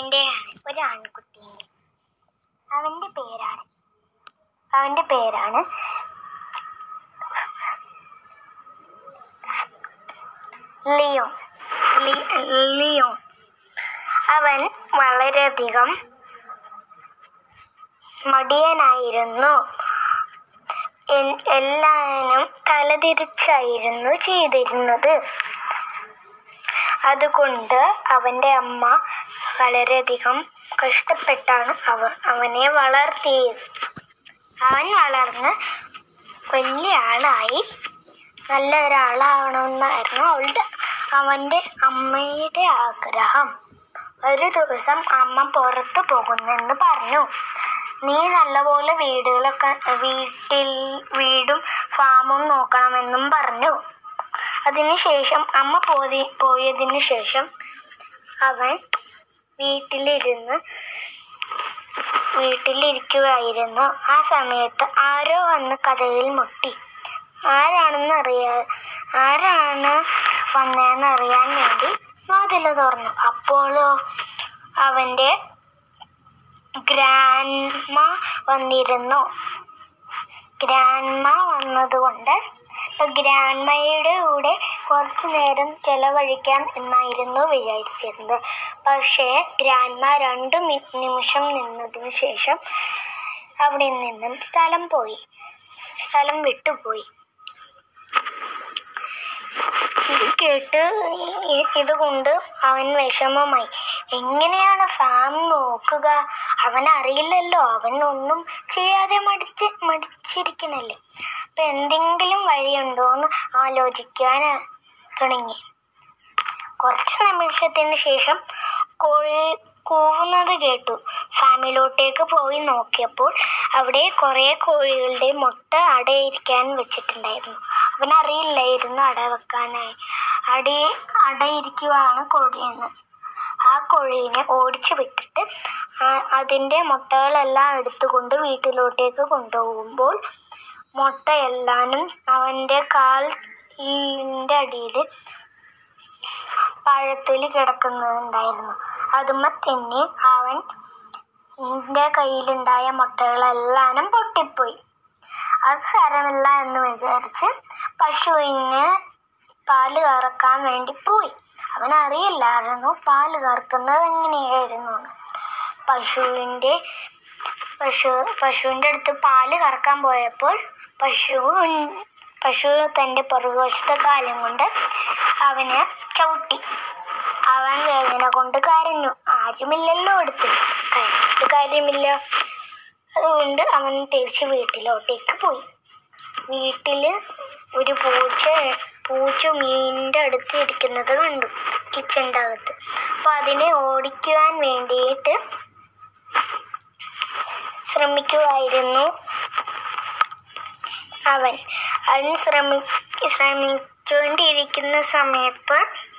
ഒരു ആൺകുട്ടിയുണ്ട്. അവന്റെ പേരാണ് ലിയോൺ. അവൻ വളരെയധികം മടിയനായിരുന്നു. എല്ലാനും തലതിരിച്ചായിരുന്നു ചെയ്തിരുന്നത്. അതുകൊണ്ട് അവന്റെ അമ്മ വളരെയധികം കഷ്ടപ്പെട്ടാണ് അവനെ വളർത്തിയത്. അവൻ വളർന്ന് വലിയ ആളായി നല്ല ഒരാളാവണമെന്നായിരുന്നു അവന്റെ അമ്മയുടെ ആഗ്രഹം. ഒരു ദിവസം അമ്മ പുറത്തു പോകുന്നെന്ന് പറഞ്ഞു. നീ നല്ലപോലെ വീടും ഫാമും നോക്കണമെന്നും പറഞ്ഞു. അതിനുശേഷം അമ്മ പോയതിനു ശേഷം അവൻ വീട്ടിലിരിക്കുകയായിരുന്നു. ആ സമയത്ത് ആരോ വന്ന് കതകിൽ മുട്ടി. ആരാണ് വന്നതെന്നറിയാൻ വേണ്ടി വാതില് തുറന്നു. അപ്പോഴോ അവന്റെ ഗ്രാൻഡ്മ വന്നിരുന്നു. ഗ്രാൻഡ്മ വന്നതുകൊണ്ട് ഗ്രാൻഡ്മയുടെ കൂടെ കുറച്ചു നേരം ചെലവഴിക്കാം എന്നായിരുന്നു വിചാരിച്ചിരുന്നത്. പക്ഷേ ഗ്രാൻഡ്മ 2 നിമിഷം നിന്നതിന് ശേഷം അവിടെ നിന്നും സ്ഥലം വിട്ടുപോയി. ഇതുകൊണ്ട് അവൻ വിഷമമായി. എങ്ങനെയാണ് ഫാം നോക്കുക? അവനറിയില്ലല്ലോ. അവൻ ഒന്നും ചെയ്യാതെ മടിച്ചിരിക്കണല്ലേ. അപ്പൊ എന്തെങ്കിലും വഴിയുണ്ടോ എന്ന് ആലോചിക്കാൻ തുടങ്ങി. കുറച്ചു നിമിഷത്തിന് ശേഷം കോഴി കൂവുന്നത് കേട്ടു. ഫാമിലോട്ടേക്ക് പോയി നോക്കിയപ്പോൾ അവിടെ കുറെ കോഴികളുടെ മുട്ട അടയിരിക്കാൻ വെച്ചിട്ടുണ്ടായിരുന്നു. അവനറിയില്ലായിരുന്നു അട വെക്കാനായി അടയിരിക്കുവാണ് കോഴിയെന്ന്. ആ കോഴീനെ ഓടിച്ചു വിട്ടിട്ട് അതിന്റെ മുട്ടകളെല്ലാം എടുത്തുകൊണ്ട് വീട്ടിലോട്ടേക്ക് കൊണ്ടുപോകുമ്പോൾ മുട്ട എല്ലാനും അവന്റെ കാലിന്റെ അടിയിൽ പഴത്തൊലി കിടക്കുന്നുണ്ടായിരുന്നു. അതുമ്മ തന്നെ അവന്റെ കയ്യിലുണ്ടായ മുട്ടകളെല്ലാനും പൊട്ടിപ്പോയി. അത് സാരമില്ല എന്ന് വിചാരിച്ച് പശുവിന് പാല് കറക്കാൻ വേണ്ടി പോയി. അവനറിയില്ലായിരുന്നു പാല് കറക്കുന്നത് എങ്ങനെയായിരുന്നു. പശുവിന്റെ അടുത്ത് പാല് കറക്കാൻ പോയപ്പോൾ പശു തന്റെ പുറകുവശത്തെ കാലം കൊണ്ട് അവനെ ചവിട്ടി. അവൻ വേദന കൊണ്ട് കരഞ്ഞു. ആരുമില്ലല്ലോ അടുത്ത്, കരഞ്ഞിട്ട് കാര്യമില്ല. അതുകൊണ്ട് അവൻ തിരിച്ച് വീട്ടിലോട്ടേക്ക് പോയി. വീട്ടില് ഒരു പൂച്ച മീനിന്റെ അടുത്ത് ഇരിക്കുന്നത് കണ്ടു, കിച്ചന്റെ അകത്ത്. അപ്പൊ അതിനെ ഓടിക്കുവാൻ വേണ്ടിയിട്ട് ശ്രമിക്കുമായിരുന്നു അവൻ ശ്രമിച്ചുകൊണ്ടിരിക്കുന്ന സമയത്ത്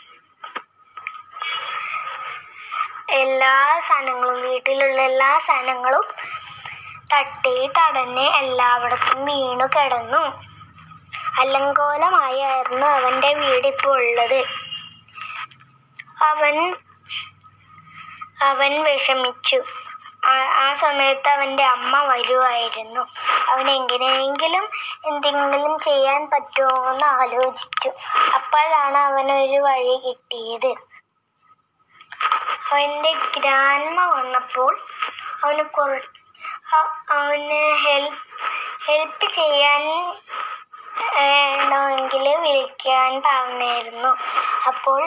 വീട്ടിലുള്ള എല്ലാ സാധനങ്ങളും തട്ടി തടഞ്ഞ് എല്ലായിടത്തും വീണു കിടന്നു. അലങ്കോലമായിരുന്നു അവന്റെ വീടിപ്പോൾ ഉള്ളത്. അവൻ വിഷമിച്ചു. ആ സമയത്ത് അവന്റെ അമ്മ വരുമായിരുന്നു. അവൻ എങ്ങനെയെങ്കിലും എന്തെങ്കിലും ചെയ്യാൻ പറ്റുമോ എന്ന് ആലോചിച്ചു. അപ്പോഴാണ് അവനൊരു വഴി കിട്ടിയത്. അവന്റെ ഗ്രാൻഡ്മ വന്നപ്പോൾ അവന് ഹെൽപ്പ് ചെയ്യാൻ വേണമെങ്കിൽ വിളിക്കാൻ പറഞ്ഞായിരുന്നു. അപ്പോൾ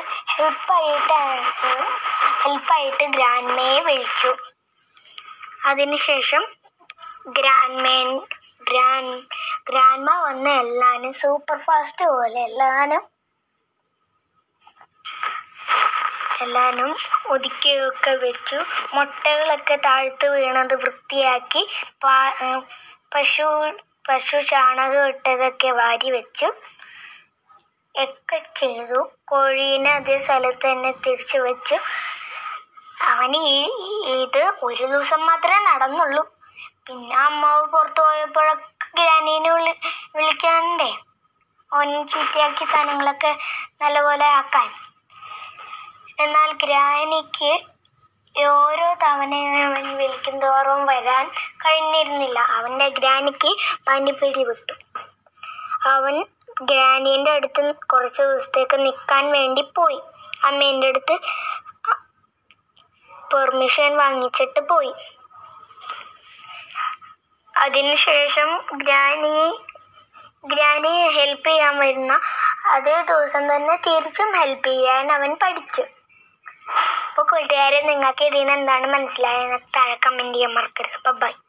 ഹെൽപ്പായിട്ട് ഗ്രാൻഡ്മയെ വിളിച്ചു. അതിനുശേഷം ഗ്രാൻഡ്മ വന്ന് എല്ലാനും സൂപ്പർ ഫാസ്റ്റ് പോലെ എല്ലാനും ഒതുക്കിയൊക്കെ വെച്ചു. മുട്ടകളൊക്കെ താഴ്ത്തു വീണത് വൃത്തിയാക്കി. പശു ചാണകം ഇട്ടതൊക്കെ വാരി വെച്ചു ഒക്കെ ചെയ്തു. കോഴീനെ അതേ സ്ഥലത്ത് തന്നെ തിരിച്ചു വെച്ചു. അവന് ഇത് ഒരു ദിവസം മാത്രമേ നടന്നുള്ളൂ. പിന്നെ അമ്മാവ് പുറത്തു പോയപ്പോഴൊക്കെ ഗ്രാനീനെ വിളിക്കാണ്ടേ അവൻ ചീത്തയാക്കിയ സാധനങ്ങളൊക്കെ നല്ലപോലെ ആക്കാൻ. എന്നാൽ ഗ്രാനിക്ക് ഓരോ തവണയും അവൻ വിളിക്കും തോറും വരാൻ കഴിഞ്ഞിരുന്നില്ല. അവൻ്റെ ഗ്രാനിക്ക് പനി പിടിപെട്ടു. അവൻ ഗ്രാനീൻ്റെ അടുത്ത് കുറച്ച് ദിവസത്തേക്ക് നിൽക്കാൻ വേണ്ടി പോയി. അമ്മേൻ്റെ അടുത്ത് പെർമിഷൻ വാങ്ങിച്ചിട്ട് പോയി. അതിനുശേഷം ഗ്രാനി ഹെൽപ്പ് ചെയ്യാൻ വരുന്ന അതേ ദിവസം തന്നെ തിരിച്ചും ഹെൽപ്പ് ചെയ്യാൻ അവൻ പഠിച്ചു. അപ്പോൾ കൂട്ടുകാരെ, നിങ്ങൾക്ക് ഇതിൽ നിന്ന് എന്താണ് മനസ്സിലായെന്ന് താഴെ കമൻറ്റ് ചെയ്യാൻ മറക്കരുത്. ബൈ.